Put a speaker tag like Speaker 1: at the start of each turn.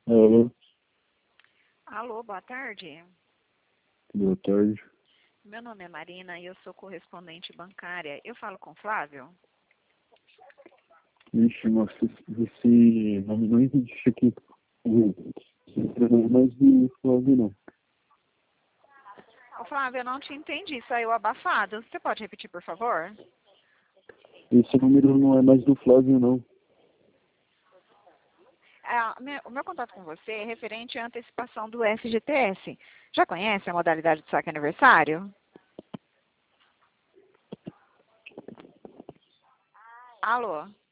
Speaker 1: Alô,
Speaker 2: Alô, boa tarde.
Speaker 1: boa tarde.
Speaker 2: Meu nome é Marina e eu sou correspondente bancária. Eu falo com Flávio?
Speaker 1: Ixi, nossa, esse nome não existe aqui. Não é mais do Flávio, não.
Speaker 2: Ô, Flávio, eu não te entendi, saiu abafado. Você pode repetir, por favor?
Speaker 1: Esse número não é mais do Flávio, não.
Speaker 2: O meu contato com você é referente à antecipação do FGTS. Já conhece a modalidade de saque aniversário? Alô?